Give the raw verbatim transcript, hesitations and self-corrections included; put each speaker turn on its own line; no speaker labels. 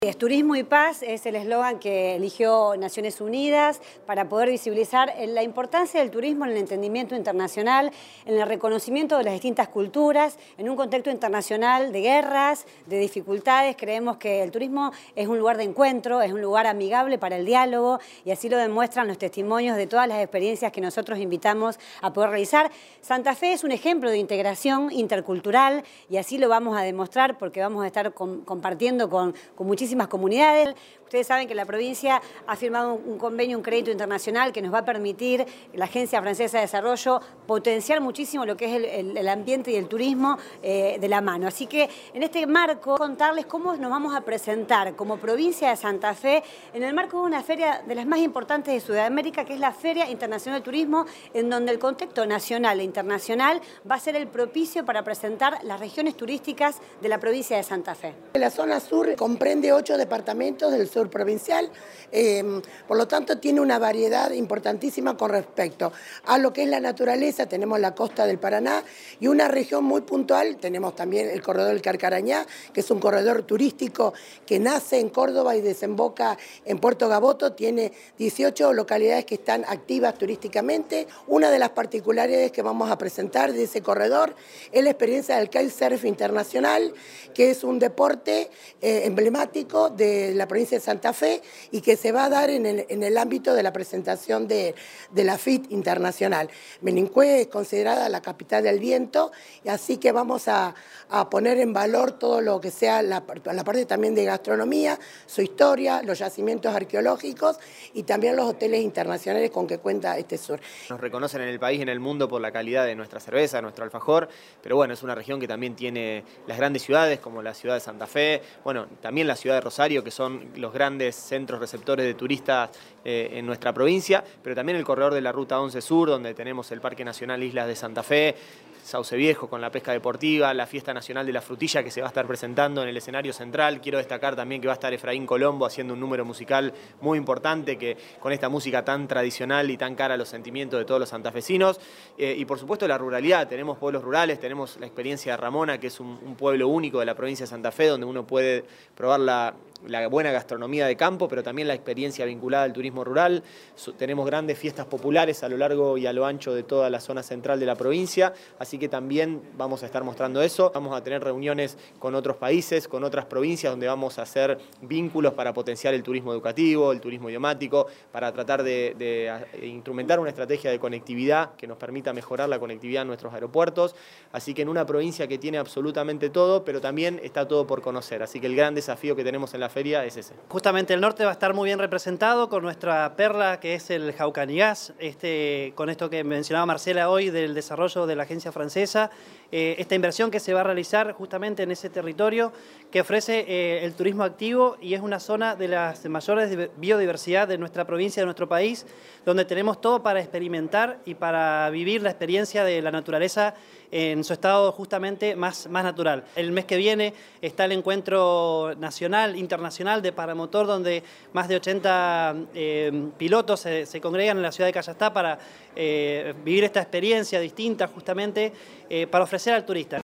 Es Turismo y Paz es el eslogan que eligió Naciones Unidas para poder visibilizar la importancia del turismo en el entendimiento internacional, en el reconocimiento de las distintas culturas, en un contexto internacional de guerras, de dificultades. Creemos que el turismo es un lugar de encuentro, es un lugar amigable para el diálogo y así lo demuestran los testimonios de todas las experiencias que nosotros invitamos a poder realizar. Santa Fe es un ejemplo de integración intercultural y así lo vamos a demostrar porque vamos a estar com- compartiendo con, con muchísimas comunidades. Ustedes saben que la provincia ha firmado un convenio, un crédito internacional que nos va a permitir, la Agencia Francesa de Desarrollo, potenciar muchísimo lo que es el, el, el ambiente y el turismo eh, de la mano. Así que en este marco, contarles cómo nos vamos a presentar como provincia de Santa Fe en el marco de una feria de las más importantes de Sudamérica, que es la Feria Internacional de Turismo, en donde el contexto nacional e internacional va a ser el propicio para presentar las regiones turísticas de la provincia de Santa Fe.
La zona sur comprende ocho departamentos del sur provincial, eh, por lo tanto tiene una variedad importantísima con respecto a lo que es la naturaleza. Tenemos la costa del Paraná y una región muy puntual, tenemos también el corredor del Carcarañá, que es un corredor turístico que nace en Córdoba y desemboca en Puerto Gaboto, tiene dieciocho localidades que están activas turísticamente. Una de las particularidades que vamos a presentar de ese corredor es la experiencia del kitesurf internacional, que es un deporte eh, emblemático de la provincia de Santa Fe y que se va a dar en el, en el ámbito de la presentación de, de la F I T internacional. Benincue es considerada la capital del viento y así que vamos a, a poner en valor todo lo que sea la, la parte también de gastronomía, su historia, los yacimientos arqueológicos y también los hoteles internacionales con que cuenta este sur.
Nos reconocen en el país y en el mundo por la calidad de nuestra cerveza, nuestro alfajor, pero bueno, es una región que también tiene las grandes ciudades como la ciudad de Santa Fe, bueno, también la ciudad de Rosario, que son los grandes centros receptores de turistas eh, en nuestra provincia, pero también el corredor de la Ruta once Sur, donde tenemos el Parque Nacional Islas de Santa Fe, Sauce Viejo con la pesca deportiva, la Fiesta Nacional de la Frutilla que se va a estar presentando en el escenario central. Quiero destacar también que va a estar Efraín Colombo haciendo un número musical muy importante que con esta música tan tradicional y tan cara a los sentimientos de todos los santafesinos. Eh, y por supuesto la ruralidad, tenemos pueblos rurales, tenemos la experiencia de Ramona, que es un, un pueblo único de la provincia de Santa Fe, donde uno puede probar la, la buena gastronomía de campo, pero también la experiencia vinculada al turismo rural. So, tenemos grandes fiestas populares a lo largo y a lo ancho de toda la zona central de la provincia, así que también vamos a estar mostrando eso. Vamos a tener reuniones con otros países, con otras provincias, donde vamos a hacer vínculos para potenciar el turismo educativo, el turismo idiomático, para tratar de, de instrumentar una estrategia de conectividad que nos permita mejorar la conectividad en nuestros aeropuertos. Así que en una provincia que tiene absolutamente todo, pero también está todo por conocer. Así que el gran desafío que tenemos en la feria es ese.
Justamente el norte va a estar muy bien representado con nuestra perla, que es el Jaucanigás, este, con esto que mencionaba Marcela hoy del desarrollo de la agencia francesa, eh, esta inversión que se va a realizar justamente en ese territorio que ofrece eh, el turismo activo y es una zona de las mayores biodiversidad de nuestra provincia, de nuestro país, donde tenemos todo para experimentar y para vivir la experiencia de la naturaleza en su estado justamente más, más natural. El mes que viene está el encuentro nacional, internacional de paramotor, donde más de ochenta eh, pilotos se, se congregan en la ciudad de Cayastá para eh, vivir esta experiencia distinta justamente eh, para ofrecer al turista.